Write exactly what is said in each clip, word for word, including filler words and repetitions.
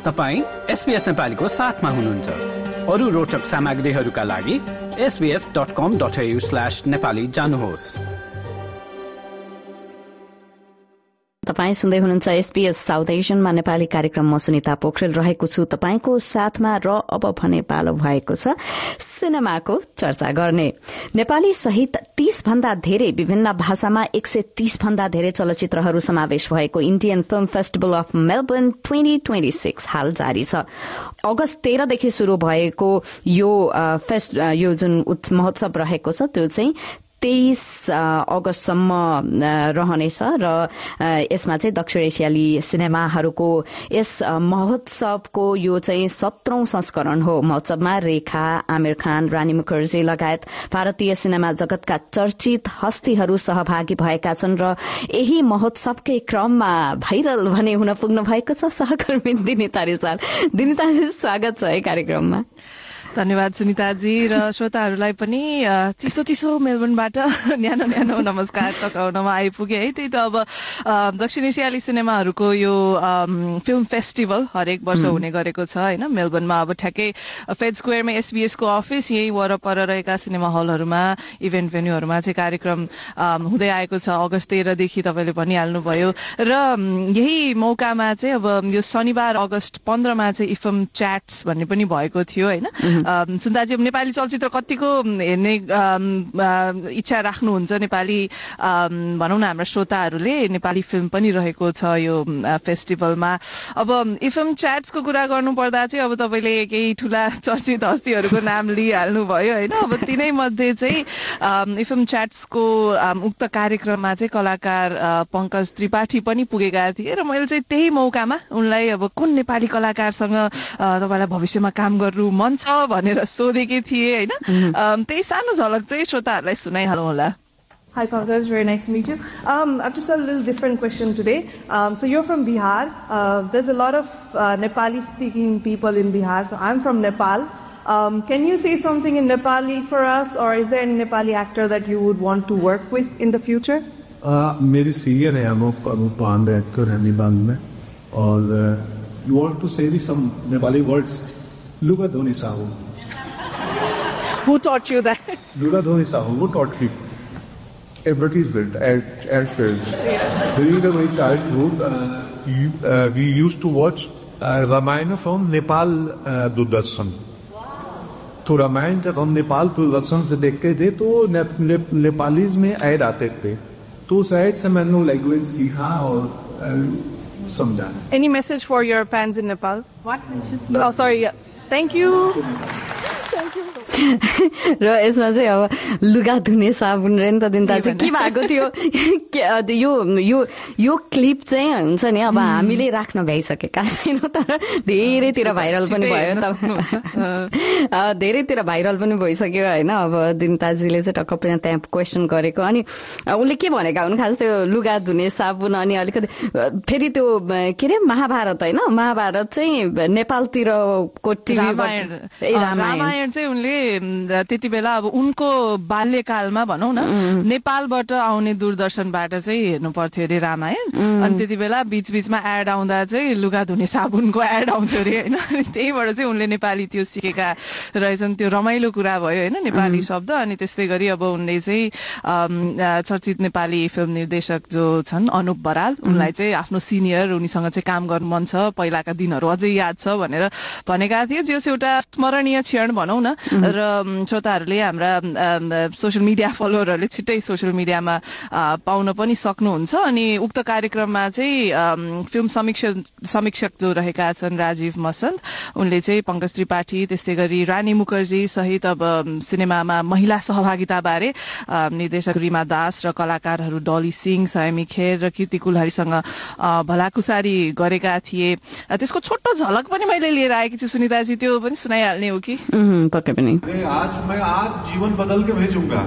तपाईँ एसबीएस नेपालीको साथमा हुनुहुन्छ। अरू रोचक सामग्रीहरूका लागि SBS dot com dot AU slash Nepali जानुहोस्। तपाईँ सुन्दै हुनुहुन्छ एसबीएस साउथ एसियनमा नेपाली कार्यक्रम। म सुनिता पोखरेल रहेको छु तपाईंको साथमा र अब भने पालो भएको छ सिनेमाको चर्चा गर्ने। नेपाली सहित तीस भन्दा धेरै विभिन्न भाषामा एक सय तीस भन्दा धेरै चलचित्रहरू समावेश भएको Indian film festival of Melbourne twenty twenty six हाल जारी छ। अगस्त तेह्रदेखि शुरू भएको यो फेस्ट यो जुन महोत्सव रहेको छ त्यो चाहिँ तेइस अगस्तसम्म रहनेछ र यसमा चाहिँ दक्षिण एसियाली सिनेमाहरूको यस महोत्सवको यो चाहिँ सत्रौं संस्करण हो। महोत्सवमा रेखा, आमिर खान, रानी मुखर्जी लगायत भारतीय सिनेमा जगतका चर्चित हस्तीहरू सहभागी भएका छन् र यही महोत्सवकै क्रममा भाइरल भने हुन पुग्नु भएको छ सहकर्मी दिनिता रिसाल। दिनिताजी स्वागत छ है कार्यक्रममा। धन्यवाद सुनिताजी र श्रोताहरूलाई पनि चिसो चिसो मेलबर्नबाट न्यानो न्यानो नमस्कार टकाउनमा आइपुगे है। त्यही त अब दक्षिण एसियाली सिनेमाहरूको यो फिल्म फेस्टिभल हरेक वर्ष हुने गरेको छ होइन। मेलबर्नमा अब ठ्याक्कै फेड स्क्वेयरमा एसबीएसको अफिस यही वरपर रहेका सिनेमा हलहरूमा इभेन्ट भेन्यूहरूमा चाहिँ कार्यक्रम हुँदै आएको छ। अगस्त तेह्रदेखि तपाईँले भनिहाल्नुभयो र यही मौकामा चाहिँ अब यो शनिबार अगस्त पन्ध्रमा चाहिँ इफम च्याट्स भन्ने पनि भएको थियो होइन। सुन्दाजी अब नेपाली चलचित्र कतिको हेर्ने इच्छा राख्नुहुन्छ नेपाली भनौँ न हाम्रा श्रोताहरूले। नेपाली फिल्म पनि रहेको छ यो फेस्टिभलमा। अब इफम च्याट्सको कुरा गर्नु पर्दा चाहिँ अब तपाईँले केही ठुला चर्चित हस्तीहरूको नाम लिइहाल्नुभयो होइन। अब तिनै मध्ये चाहिँ इफम च्याट्सको उक्त कार्यक्रममा चाहिँ कलाकार पंकज त्रिपाठी पनि पुगेका थिए र मैले चाहिँ त्यही मौकामा उनलाई अब कुन नेपाली कलाकारसँग तपाईँलाई भविष्यमा काम गर्नु मन छ भनेर सोधेकी थिए होइन। त्यही सानो झलक चाहिँ श्रोताहरूलाई सुनाइहालौँ होला। Hi Pankaj, very nice to meet you. Um, I've just a little different question today. Um, so you're from Bihar. Uh, there's a lot of uh, Nepali-speaking people in Bihar. So I'm from Nepal. Um, can you say something in Nepali for us, or is there any Nepali actor that you would want to work with in the future? Uh, मेरी serial है वो पान actor है निबांग में और you want to say some Nepali words? Luga Dhoni Sahu. Who taught you that? Luga Dhoni Sahu. Who taught you? Advertisement, ad, ad films. Yeah. During my childhood, uh, you, uh, we used to watch uh, Ramayana from Nepal uh, Doordarshan. तो रामायण जब हम नेपाल दूरदर्शन से देखते थे तो ने, ने, Nepalese में add आते थे तो उस ऐड से मैंने लैंग्वेज सीखा और समझा. Any message for your fans in Nepal? What? Oh, sorry. Yeah. Thank you. Thank you. र यसमा चाहिँ अब लुगा धुने साबुन र नि त दिनता चाहिँ के भएको थियो यो यो यो क्लिप चाहिँ हुन्छ नि अब हामीले राख्न भ्याइसकेका छैनौँ तर धेरैतिर भाइरल पनि भयो धेरैतिर भाइरल पनि भइसक्यो होइन। अब दिनताजीले चाहिँ टक्क त्यहाँ क्वेसन गरेको अनि उसले के भनेका हुन् खास त्यो लुगा धुने साबुन अनि अलिकति फेरि त्यो के अरे महाभारत होइन महाभारत चाहिँ नेपालतिरको टिभी रामायण चाहिँ उनले त्यति बेला अब उनको बाल्यकालमा भनौँ न नेपालबाट आउने दूरदर्शनबाट चाहिँ हेर्नु पर्थ्यो अरे रामायण अनि त्यति बेला बीच बीचमा एड आउँदा चाहिँ लुगा धुने साबुनको एड आउँथ्यो अरे होइन। त्यहीबाट चाहिँ उनले नेपाली त्यो सिकेका रहेछन्। त्यो रमाइलो कुरा भयो होइन नेपाली शब्द। अनि त्यस्तै गरी अब उनले चाहिँ चर्चित नेपाली फिल्म निर्देशक जो छन् अनुप बराल उनलाई चाहिँ आफ्नो सिनियर उनीसँग चाहिँ काम गर्नु मन छ पहिलाका दिनहरू अझै याद छ भनेर भनेका थिए। जो एउटा स्मरणीय क्षण भनौँ न। र श्रोताहरूले हाम्रा सोसियल मिडिया फलोअरहरूले छिट्टै सोसियल मिडियामा पाउन पनि सक्नुहुन्छ। अनि उक्त कार्यक्रममा चाहिँ फिल्म समीक्षक समीक्षक जो रहेका छन् राजीव मसन्द उनले चाहिँ पंकज त्रिपाठी त्यस्तै गरी रानी मुखर्जी सहित अब सिनेमामा महिला सहभागिता बारे निर्देशक रिमा दास र कलाकारहरू डली सिंह सयमी खेर र कीर्ति कुल्हारीसँग भलाकुसारी गरेका थिए। त्यसको छोटो झलक पनि मैले लिएर आएकी छु सुनिताजी, त्यो पनि सुनाइहाल्ने हो कि? पक्कै पनि। आज मैं आज जीवन बदल के भेजूंगा।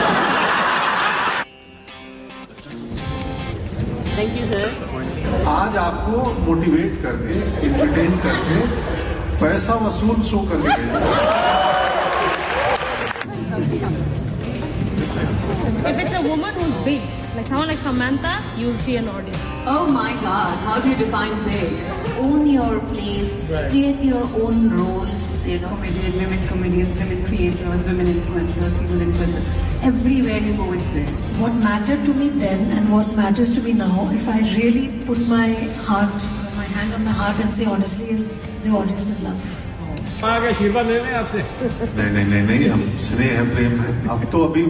Thank you sir. आज आपको मोटिवेट करके एंटरटेन करके पैसा वसूल शो करके भेजूंगा। If it's a woman who's big Like someone like Samantha, you'll see an audience. Oh my God, how do you define big? Own your place, right. Create your own roles, you know, maybe women comedians, women creators, women influencers, female influencers. Everywhere you go, it's there. What mattered to me then and what matters to me now, if I really put my heart, my hand on my heart and say honestly, is the audience's love. आगे आशीर्वाद ले लें आपसे नहीं नहीं नहीं नहीं हम स्नेह है प्रेम है अब तो अभी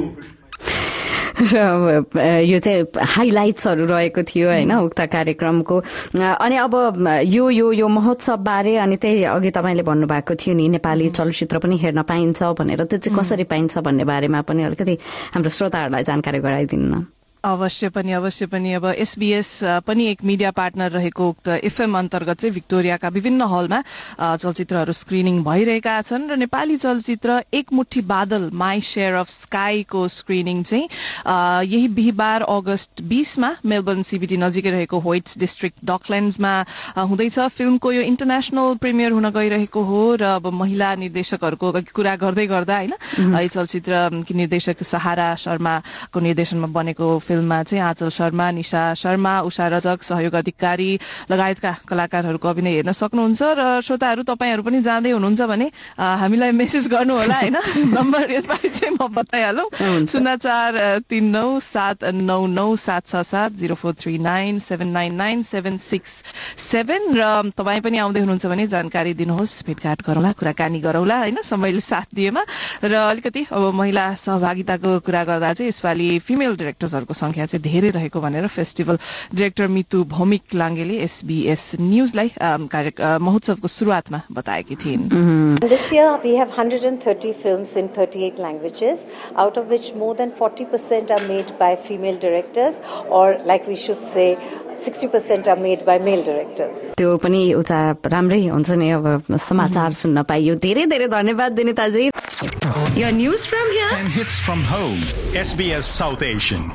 र यो चाहिँ हाइलाइट्सहरू रहेको थियो होइन उक्त कार्यक्रमको अनि अब यो यो यो महोत्सवबारे अनि त्यही अघि तपाईँले भन्नुभएको थियो नि नेपाली चलचित्र पनि हेर्न पाइन्छ भनेर त्यो चाहिँ कसरी पाइन्छ भन्ने बारेमा पनि अलिकति हाम्रो श्रोताहरूलाई जानकारी गराइदिनु न अवश्य पनि अवश्य पनि अब एसबीएस पनि एक मिडिया पार्टनर रहेको उक्त एफएम अन्तर्गत चाहिँ भिक्टोरियाका विभिन्न हलमा चलचित्रहरू स्क्रिनिङ भइरहेका छन् र नेपाली चलचित्र एक मुट्ठी बादल माई शेयर अफ स्काईको स्क्रिनिङ चाहिँ यही बिहिबार अगस्त बीसमा मेलबर्न सीबीटी नजिकै रहेको होइट्स डिस्ट्रिक्ट डकल्यान्ड्समा हुँदैछ। फिल्मको यो इन्टरनेशनल प्रिमियर हुन गइरहेको हो र अब महिला निर्देशकहरूको कुरा गर्दै गर्दा होइन यो चलचित्र निर्देशक सहारा शर्माको निर्देशनमा बनेको फिल्ममा चाहिँ आँचल शर्मा, निशा शर्मा, उषा रजक, सहयोग अधिकारी लगायतका कलाकारहरूको अभिनय हेर्न सक्नुहुन्छ र श्रोताहरू तपाईहरू पनि जाँदै हुनुहुन्छ भने हामीलाई मेसेज गर्नु होला हैन। नम्बर यसपालि चाहिँ म बताइहालौं शून्य चार तीन नौ सात नौ नौ सात छ सात शून्य four three nine seven nine nine seven six seven र तपाईँ पनि आउँदै हुनुहुन्छ भने जानकारी दिनुहोस्, भेटघाट गरौँला, कुराकानी गरौँला हैन समयले साथ दिएमा। र अलिकति अब महिला सहभागिताको कुरा गर्दा चाहिँ यसपालि फिमेल डाइरेक्टर्सहरूको संख्या चाहिँ धेरै रहेको भनेर फेस्टिभल डाइरेक्टर मितु भौमिक लाङ्गेले एसबीएस न्यूजलाई महोत्सवको सुरुवातमा बताएकी थिइन्। This year we have one hundred thirty films in thirty-eight languages, out of which more than forty percent are made by female directors, or like we should say sixty percent are made by male directors. त्यो पनि उता राम्रै हुन्छ नि अब समाचार सुन्न पाइयो। धेरै धेरै धन्यवाद दिनिताजी। Your news from here and hits from home. S B S South Asian.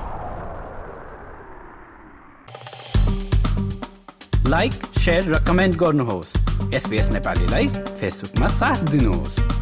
Like, share र कमेन्ट गर्नुहोस्। एसबीएस नेपालीलाई फेसबुकमा साथ दिनुहोस्।